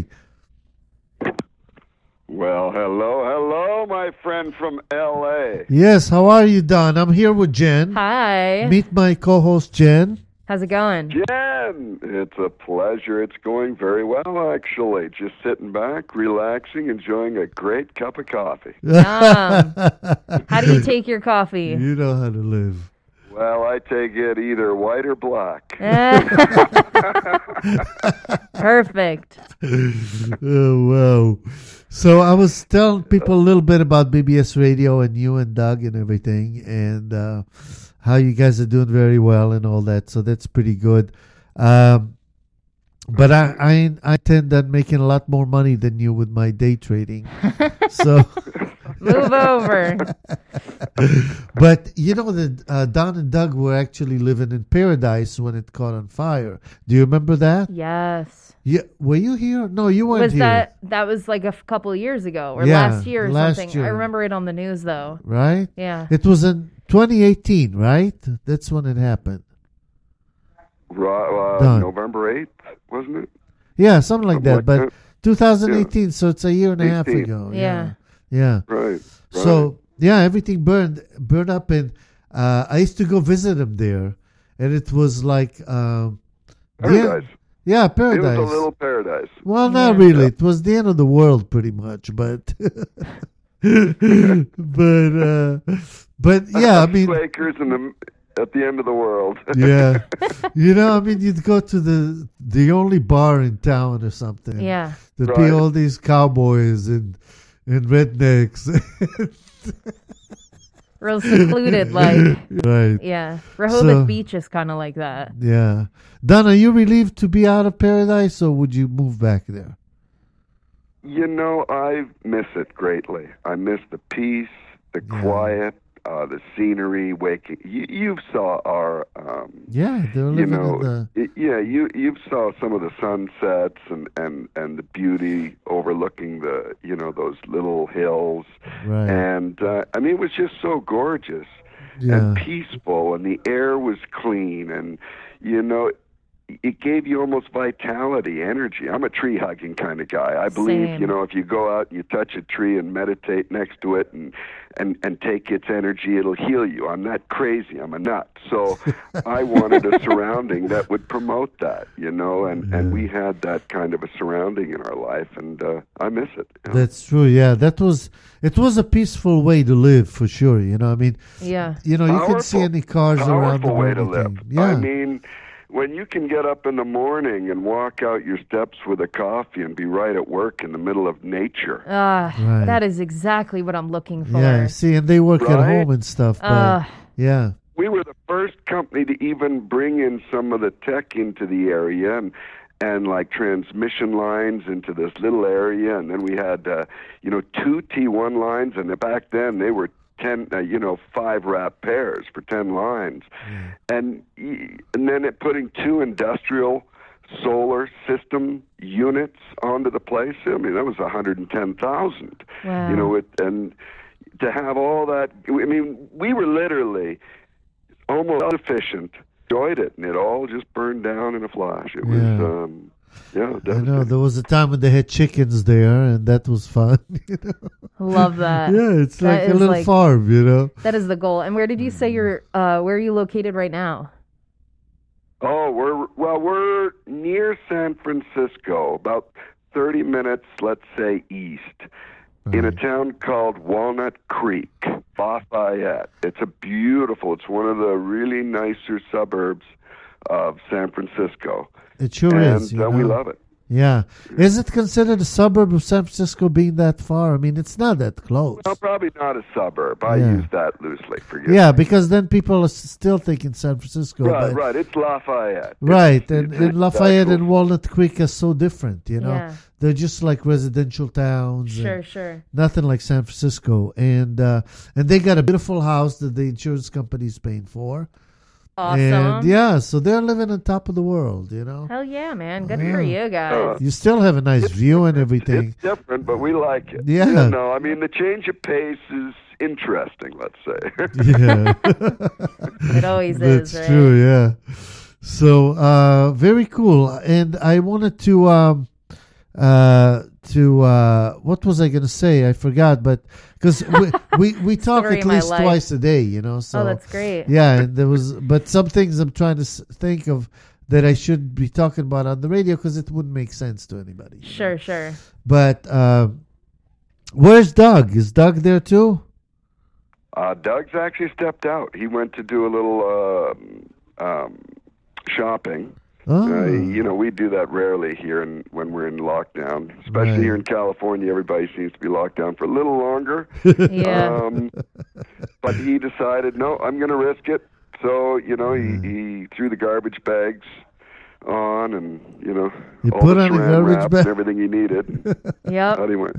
Well, hello, hello, my friend from L A.
Yes, how are you, Don? I'm here with Jen.
Hi.
Meet my co-host, Jen.
How's it going?
Jen, it's a pleasure. It's going very well, actually. Just sitting back, relaxing, enjoying a great cup of coffee.
Yum. How do you take your coffee?
You know how to live.
Well, I take it either white or black.
Perfect.
Oh, wow. So I was telling people a little bit about B B S Radio and you and Doug and everything, and uh, how you guys are doing very well and all that. So that's pretty good. Um, but I, I I intend on making a lot more money than you with my day trading. So,
Move over.
but you know that uh, Don and Doug were actually living in paradise when it caught on fire. Do you remember that?
Yes.
Yeah, were you here? No, you weren't
Was
here.
that that was like a f- couple of years ago or
Yeah,
last year or
last
something?
year.
I remember it on the news though.
Right?
Yeah.
It was in twenty eighteen, right? That's when it happened.
Ro- uh,
Done.
November eighth, wasn't it?
Yeah, something like
Something
that.
like
But twenty eighteen, so it's a year and a half
eighteen.
ago.
Yeah.
Yeah.
Right. right.
So, yeah, everything burned burned up. And uh, I used to go visit him there. And it was like... Um,
Paradise.
Yeah, yeah,
It
paradise.
was a little paradise.
Well, not
Yeah.
really. It was the end of the world, pretty much. But... but, uh, but, yeah, I mean...
Lakers in the, at the end of the world.
Yeah, you know, I mean, you'd go to the the only bar in town or something.
Yeah.
There'd
Right.
be all these cowboys and and rednecks.
Real secluded, like
Right.
yeah. Rehoboth
So-
Beach is kind of like that.
Yeah. Don, are you relieved to be out of paradise, or would you move back there?
You know, I miss it greatly. I miss the peace, the
Yeah.
quiet, uh, the scenery. Waking, you, you saw our, um,
Yeah, they're
you
living
know,
in the.
y- yeah, you you saw some of the sunsets and, and, and the beauty overlooking the, you know, those little hills,
Right.
and uh, I mean, it was just so gorgeous
Yeah.
and peaceful, and the air was clean, and you know. It gave you almost vitality, energy. I'm a tree hugging kind of guy. I believe,
Same.
you know, if you go out and you touch a tree and meditate next to it and, and, and take its energy, it'll heal you. I'm not crazy. I'm a nut. So I wanted a surrounding that would promote that, you know, and, and we had that kind of a surrounding in our life, and uh, I miss it. you know.
That's true. Yeah, that was. It was a peaceful way to live, for sure. You know, I mean,
Yeah.
you know, you could see
Powerful-
any cars around
Powerful
them.
way
or
to live.
anything. Yeah.
I mean, when you can get up in the morning and walk out your steps with a coffee and be right at work in the middle of nature.
Ah,
Right.
that is exactly what I'm looking for.
Yeah, see, and they work at
Right?
home and stuff. But
Uh,
yeah,
We were the first company to even bring in some of the tech into the area and and like transmission lines into this little area, and then we had uh, you know two T one lines, and back then they were ten, uh, you know, five wrap pairs for ten lines, and y- and then it putting two industrial solar system units onto the place. I mean, that was one hundred ten thousand.
Wow.
You know, it, and to have all that. I mean, we were literally almost efficient. Enjoyed it, and it all just burned down in a flash. It was,
Yeah.
um, yeah,
I know
devastating.
there was a time when they had chickens there, and that was fun. You know?
Love that.
Yeah, it's
That
like a
is
little
like-
farm, you know.
That is the goal. And where did you say you're? Uh, where are you located right now?
Oh, we're well, we're near San Francisco, about thirty minutes, let's say, east, in a
Right.
town called Walnut Creek, Lafayette. It's a beautiful. It's one of the really nicer suburbs of San Francisco,
It sure
and
is. You
uh, we
know?
love it.
Yeah. Is it considered a suburb of San Francisco being that far? I mean, it's not that close.
Well, probably not a suburb. I
Yeah.
use that loosely. Forgive
Yeah,
me.
because then people are s- still thinking San Francisco.
Right,
but,
right. It's Lafayette.
Right,
It's,
and,
it's
and Lafayette
actual-
and Walnut Creek are so different, you know.
Yeah.
They're just like residential towns.
Sure,
and
sure.
Nothing like San Francisco. And uh, and they got a beautiful house that the insurance company's paying for.
Awesome.
And yeah, so they're living on top of the world, you know.
Hell yeah, man. Good
Yeah.
for you guys.
You still have a nice view and everything.
It's different, but we like it.
Yeah.
You know, I mean, the change of pace is interesting, let's say.
Yeah.
It always
That's
is, right?
true, yeah. So uh, very cool. And I wanted to um, uh, to uh, what was I going to say? I forgot, but because we, we we talk
Story
at
of my
least
life.
twice a day, you know. So
Oh, that's great.
yeah, and there was, but some things I'm trying to s- think of that I should be talking about on the radio because it wouldn't make sense to anybody. you know.
Sure, sure.
But uh, where's Doug? Is Doug there too?
Uh, Doug's actually stepped out. He went to do a little uh, um, shopping.
Oh,
Uh, you know, we do that rarely here in, when we're in lockdown, especially
Right.
here in California. Everybody seems to be locked down for a little longer.
Yeah.
Um, but he decided, no, I'm going to risk it. So, you know, he, he threw the garbage bags on and, you know,
You
all
put
the
on the
saran
garbage
wrap
bag?
and everything he needed.
Yep.
Out he went.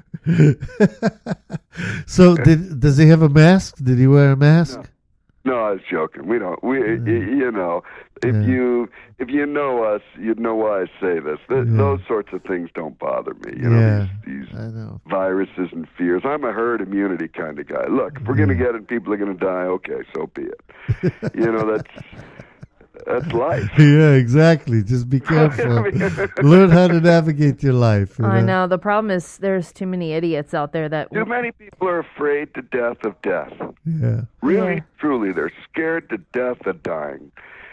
so did, does he have a mask? Did he wear a mask?
No, I was joking. We don't. We, y you know, if
Yeah.
you if you know us, you'd know why I say this. Th-
Yeah.
Those sorts of things don't bother me. You know,
Yeah,
these, these
I know.
viruses and fears. I'm a herd immunity kind of guy. Look, if we're going to get it, people are going to die. Okay, so be it. You know, that's that's life.
Yeah, exactly. Just be careful. Learn how to navigate your life. you
I
know?
know. The problem is there's too many idiots out there that.
Too many people are afraid to death of death.
Yeah.
Really,
Yeah.
truly, they're scared to death of dying.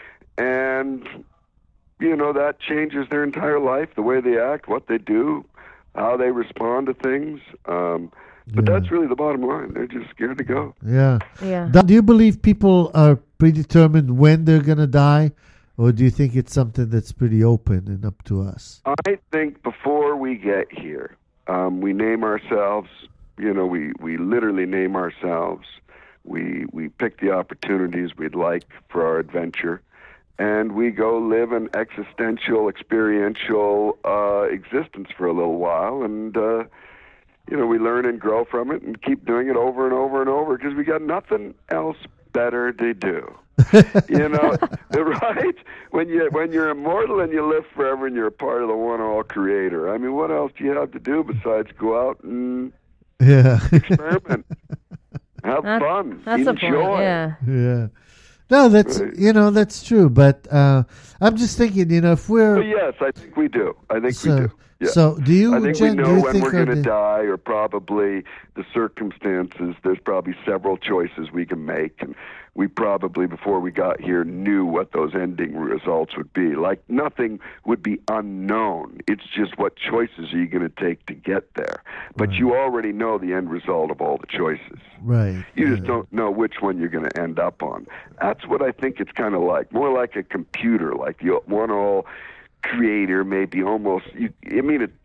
And, you know, that changes their entire life, the way they act, what they do, how they respond to things. Um, but
Yeah.
that's really the bottom line. They're just scared to go.
Yeah.
Yeah.
Don, do you believe people are predetermined when they're going to die? Or do you think it's something that's pretty open and up to us?
I think before we get here, um, we name ourselves, you know, we, we literally name ourselves. We, we pick the opportunities we'd like for our adventure. And we go live an existential, experiential uh, existence for a little while. And, uh, you know, we learn and grow from it and keep doing it over and over and over because we got nothing else better to do. You know, right? When you when you're immortal and you live forever and you're a part of the one all creator. I mean, what else do you have to do besides go out and
Yeah.
experiment, have
That-
fun,
That's a point.
enjoy?
Yeah.
Yeah. No, that's,
Right.
you know, that's true. But uh, I'm just thinking, you know, if we're.
But yes, I think we do. I think
so,
we do. Yeah.
so do you,
I think
Jen,
we
do
know
you
when
think
we're
are
going to
the-
die, or probably the circumstances. There's probably several choices we can make, and we probably, before we got here, knew what those ending results would be. Like nothing would be unknown. It's just what choices are you going to take to get there. But
Right.
you already know the end result of all the choices.
Right.
You just
yeah.
don't know which one you're going to end up on. That's what I think it's kind of like. More like a computer, like the one all creator, maybe almost. You, I mean, it,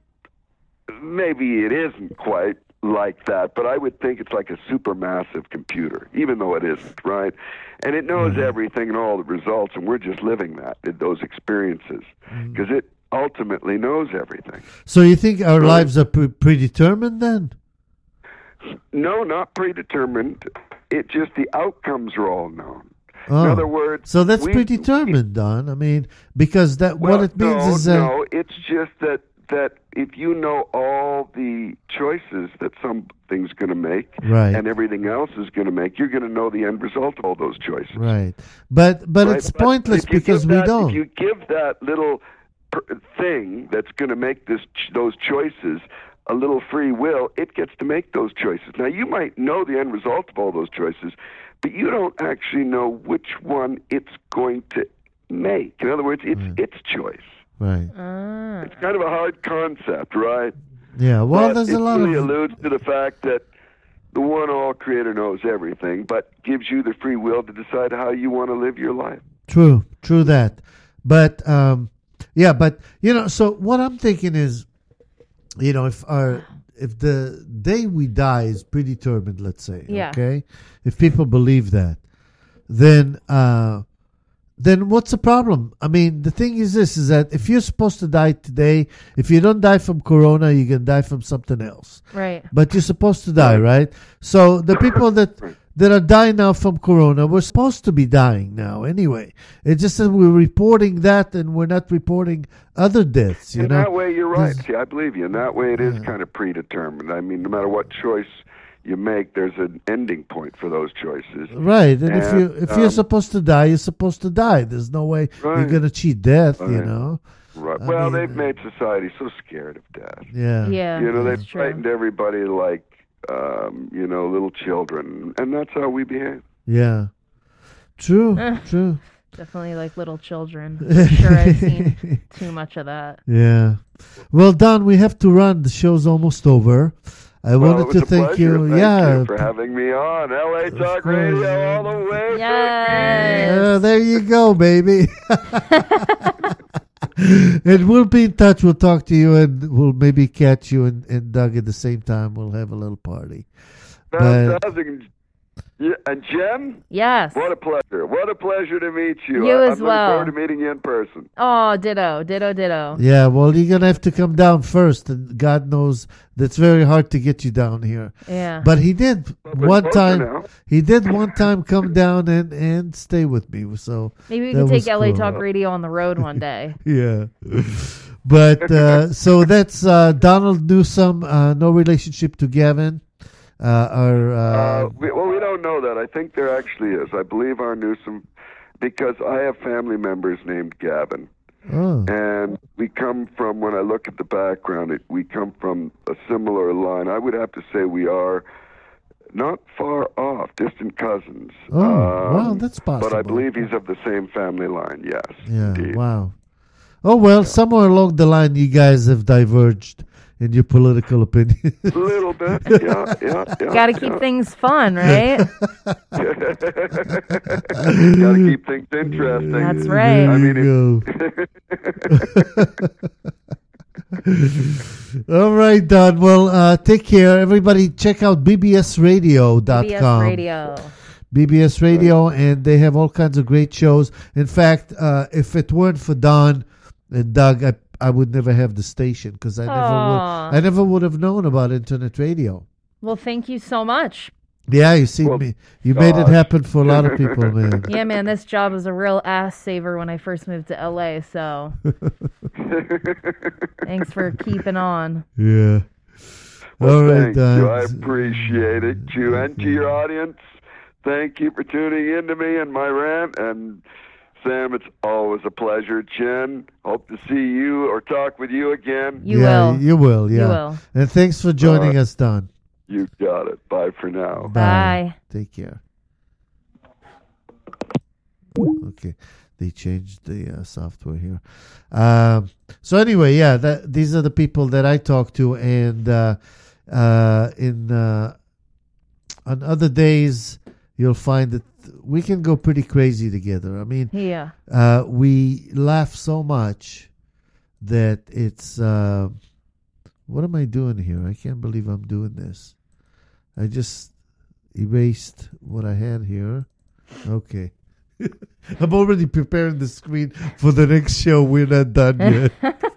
maybe it isn't quite like that, but I would think it's like a supermassive computer, even though it isn't, right? And it knows
Mm-hmm.
everything and all the results, and we're just living that, those experiences,
Mm-hmm.
because it ultimately knows everything.
So you think our
Right.
lives are pre- predetermined then?
No, not predetermined. It just the outcomes are all known.
Oh.
In other words,
So that's
we-
predetermined, Don. I mean, because that
Well,
what it means
no,
is that
no, it's just that that if you know all the choices that something's going to make,
Right.
and everything else is going to make, you're going to know the end result of all those choices.
right. But but
right?
it's
But
pointless
if you
because
give
we
that,
don't.
If you give that little per- thing that's going to make this ch- those choices a little free will, it gets to make those choices. Now, you might know the end result of all those choices, but you don't actually know which one it's going to make. In other words, it's
Right.
its choice.
Right.
Ah.
It's kind of a hard concept, right?
Yeah. Well,
But
there's
it
a lot
really
of
alludes to the fact that the one all creator knows everything, but gives you the free will to decide how you want to live your life.
true, true that. But um, Yeah, but you know, so what I'm thinking is, you know, if our if the day we die is predetermined, let's say,
Yeah.
okay, if people believe that, then uh, then what's the problem? I mean, the thing is this: is that if you're supposed to die today, if you don't die from corona, you can die from something else.
Right.
But you're supposed to die, right? So the people that that are dying now from corona, we're supposed to be dying now anyway. It's just that we're reporting that and we're not reporting other deaths, you
In
know?
that way, you're right.
There's-
See, I believe you. In that way, it is
Yeah.
kind of predetermined. I mean, no matter what choice you make, there's an ending point for those choices.
Right, and, if
And,
you if you're
um,
supposed to die, you're supposed to die. There's no way you're
Right.
gonna cheat death, you
Right.
know?
Right.
I
Well,
mean,
they've made society so scared of death.
Yeah.
Yeah.
You know,
that's
they've
true.
frightened everybody like, um, you know, little children, and that's how we behave.
Yeah. True, true.
Definitely like little children. I'm sure I've seen too much of that.
Yeah. Well, Don, we have to run. The show's almost over. I
Well,
wanted
it was
to
a
thank
pleasure.
you.
Thank
yeah.
you for having me on L A Talk
course.
Radio all the way.
Yes.
Uh, there you go, baby. And we'll be in touch. We'll talk to you, and we'll maybe catch you and, and Doug at the same time. We'll have a little party. But-
Fantastic. Yeah, and Jen,
Yes.
what a pleasure. What a pleasure to meet you.
You
I,
as
I'm
well.
looking forward to meeting you in person.
Oh, ditto, ditto, ditto.
Yeah, well, you're going to have to come down first, and God knows that's very hard to get you down here.
Yeah.
But he did
we're
one
closer
time.
now.
He did one time come down and, and stay with me. So
Maybe we
that
can take
was
L A
cool.
Talk Radio on the road one day.
Yeah. But uh, so that's uh, Donald Newsom, uh, no relationship to Gavin. Uh, our, uh,
Uh, we, well, we don't know that. I think there actually is. I believe our Newsom, because I have family members named Gavin.
oh,
And we come from, when I look at the background, it, we come from a similar line. I would have to say we are not far off, distant cousins.
Oh, well, that's
But I
possible.
believe he's of the same family line, yes.
yeah,
indeed.
wow. Oh, well, somewhere along the line, you guys have diverged in your political opinion.
A little bit, yeah, yeah, yeah.
Got to keep
yeah.
things fun, right?
Got to keep things interesting.
That's right.
I
There
mean,
you go. All right, Don. Well, uh, take care. Everybody, check out b b s radio dot com.
B S Radio.
B B S Radio, and they have all kinds of great shows. In fact, uh, if it weren't for Don and Doug, I, I would never have the station because I never
Aw.
would. I never would have known about internet radio.
Well, thank you so much.
Yeah, you see
Well,
me. You made it
gosh.
happen for a lot of people, man.
Yeah, man, this job was a real ass saver when I first moved to L A, so thanks for keeping on.
Yeah.
Well,
all right,
thank you. I
Don.
appreciate it. You and to your audience, thank you for tuning in to me and my rant. And Sam, it's always a pleasure. Jen, hope to see you or talk with you again.
You
yeah,
will.
You will. Yeah.
You will.
And thanks for joining
Uh,
us, Don.
You got it. Bye for now.
Bye.
Take care. Okay, they changed the uh, software here. Um, so anyway, yeah, that, these are the people that I talk to, and uh, uh, in uh, on other days you'll find that we can go pretty crazy together. I mean,
Yeah.
uh, we laugh so much that it's. Uh, what am I doing here? I can't believe I'm doing this. I just erased what I had here. Okay. I'm already preparing the screen for the next show. We're not done yet.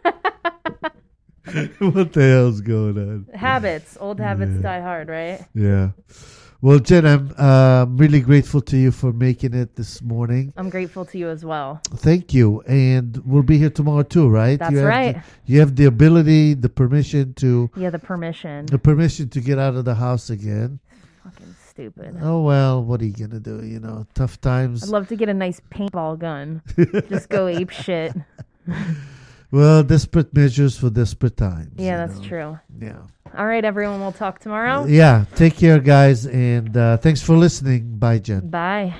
What the hell's going on?
Habits. Old habits
Yeah.
die hard, right?
Yeah. Well, Jen, I'm uh, really grateful to you for making it this morning.
I'm grateful to you as well.
Thank you. And we'll be here tomorrow too, right?
That's
you have
right.
The, you have the ability, the permission to
Yeah, the permission.
the permission to get out of the house again.
Fucking stupid.
Oh well, what are you gonna do? You know, tough times.
I'd love to get a nice paintball gun. Just go ape shit.
Well, desperate measures for desperate times.
Yeah,
you
that's
know.
true.
Yeah.
All right, everyone. We'll talk tomorrow.
Yeah. Take care, guys, and uh, thanks for listening. Bye, Jen.
Bye.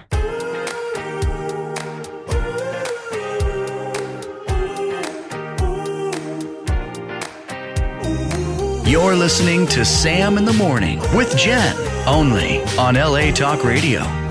You're listening to Sam in the Morning with Jen, only on L A Talk Radio.